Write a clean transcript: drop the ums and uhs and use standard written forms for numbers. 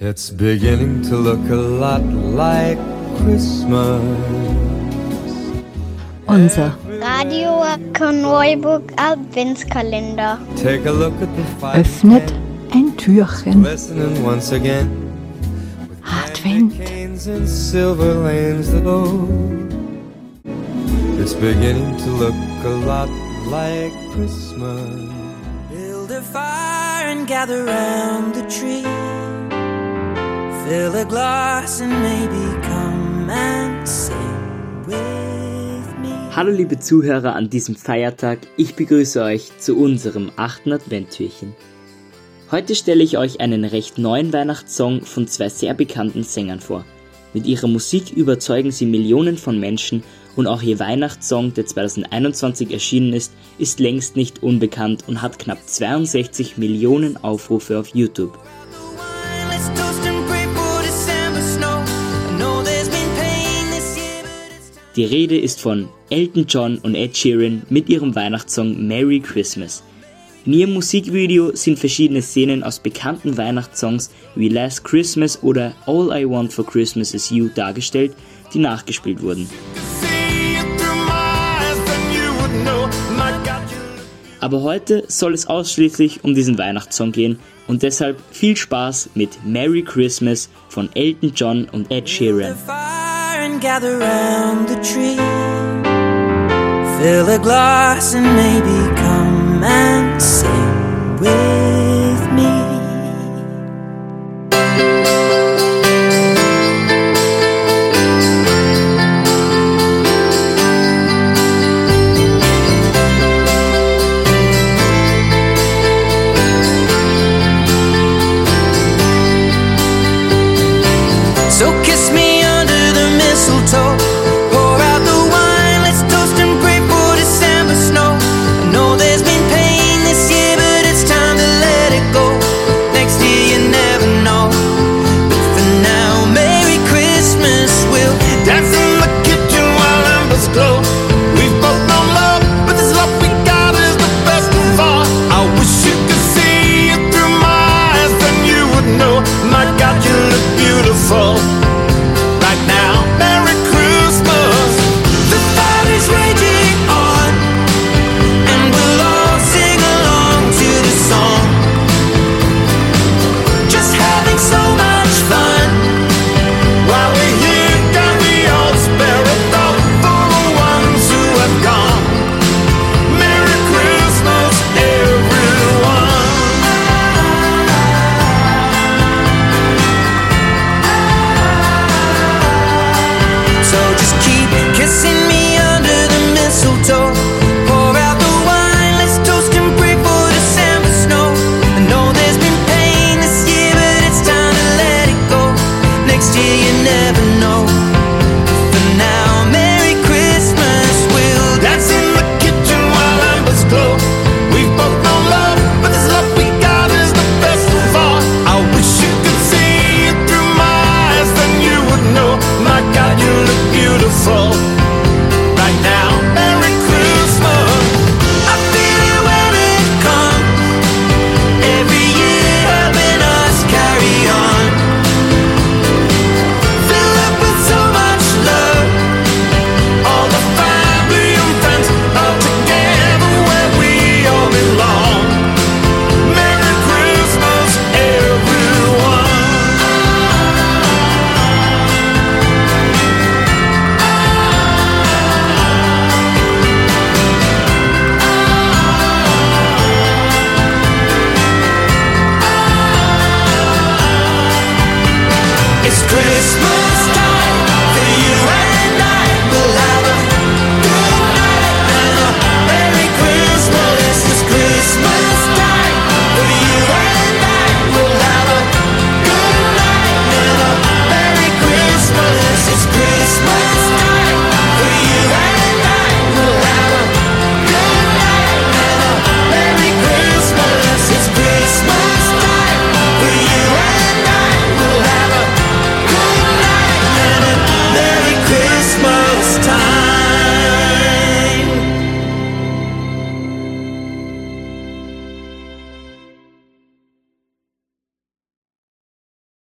It's beginning to look a lot like Christmas. Unser Radio Korneuburg Adventskalender. Take a look at the fire. öffnet ein Türchen. Listening once again. Advent. Canes and silver lanes that old. It's beginning to look a lot like Christmas. Build a fire and gather round the tree. Fill a glass and maybe come and sing with me. Hallo liebe Zuhörer an diesem Feiertag, ich begrüße euch zu unserem 8. Adventtürchen. Heute stelle ich euch einen recht neuen Weihnachtssong von zwei sehr bekannten Sängern vor. Mit ihrer Musik überzeugen sie Millionen von Menschen und auch ihr Weihnachtssong, der 2021 erschienen ist längst nicht unbekannt und hat knapp 62 Millionen Aufrufe auf YouTube. Die Rede ist von Elton John und Ed Sheeran mit ihrem Weihnachtssong Merry Christmas. In ihrem Musikvideo sind verschiedene Szenen aus bekannten Weihnachtssongs wie Last Christmas oder All I Want for Christmas Is You dargestellt, die nachgespielt wurden. Aber heute soll es ausschließlich um diesen Weihnachtssong gehen und deshalb viel Spaß mit Merry Christmas von Elton John und Ed Sheeran. And gather round the tree. Fill a glass and maybe come and sing with me. So kiss me under the mistletoe. Pour out the wine, let's toast and pray for December snow. I know there's been pain this year, but it's time to let it go. Next year you never know. But for now, Merry Christmas. We'll dance in the kitchen while embers glow. We've both known love, but this love we got is the best of all. I wish you could see it through my eyes, then you would know. My God, you look beautiful. Christmas.